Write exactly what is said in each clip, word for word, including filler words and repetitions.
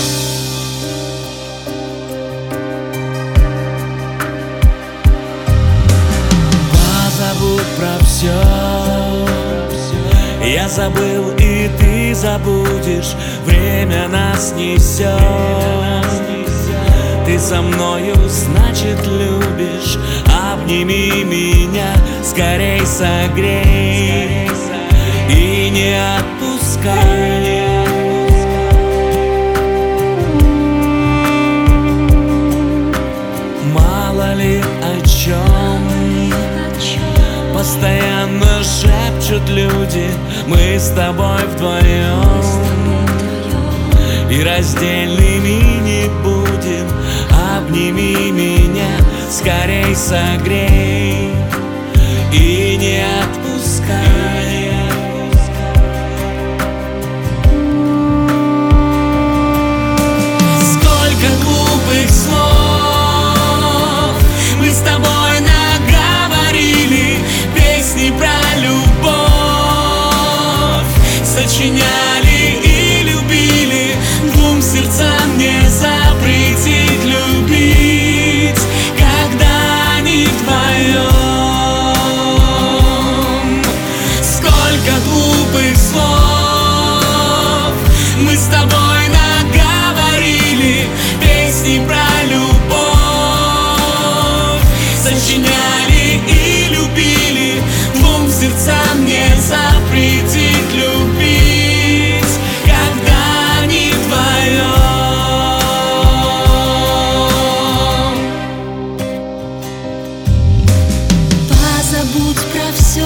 Позабудь про все. Я забыл, и ты забудешь. Время нас несет. Ты со мною, значит, любишь. Обними меня, скорей согрей и не отпускай. Мало ли о чем постоянно шепчут люди. Мы с тобой вдвоем и раздельными не будем. Обними меня, скорей согрей и не отпускай. Сколько глупых слов мы с тобой наговорили, песни про любовь сочиняли и любили. Двум сердцам не запретить любить, когда они вдвоем. Сколько глупых слов мы с тобой наговорили, песни про любовь сочиняли и любили. Двум сердцам не запретить любить, когда они вдвоем. Позабудь про все.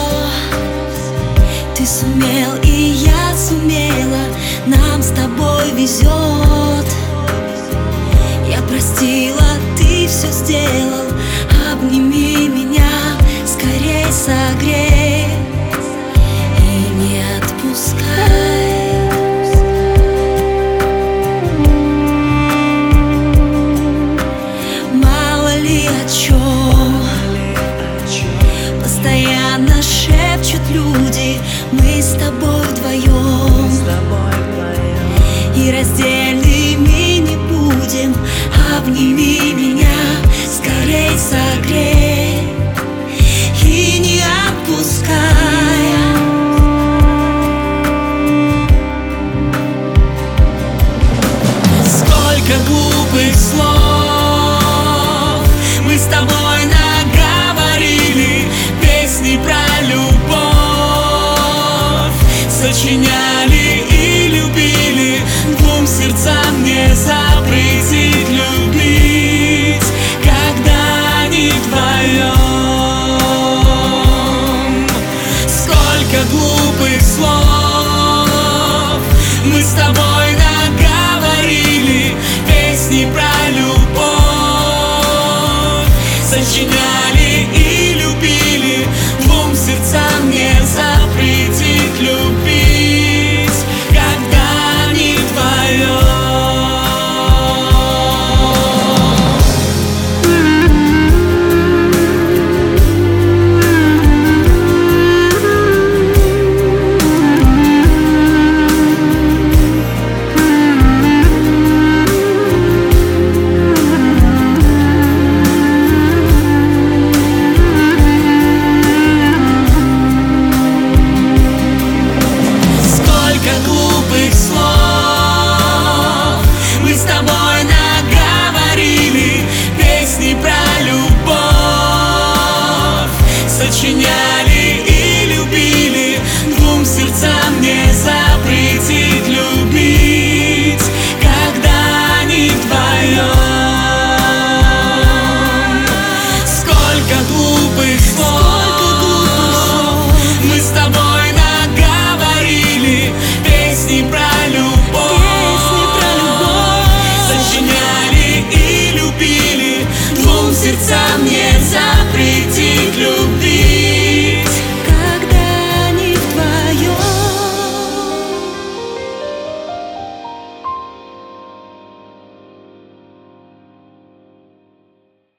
Ты сумел, и я сумела. Нам с тобой везет. Я простила, ты все сделал. Обними меня, скорей согрей и не отпускай. Мало ли о чем постоянно шепчут люди. Мы с тобой вдвоем и раздельными не будем. Обними меня, скорей согрей и не отпускай. Сколько глупых слов мы с тобой наговорили, песни про любовь сочиняли и любили. Двум сердцам не запретить любить, когда они вдвоем. Сколько глупых слов мы с тобой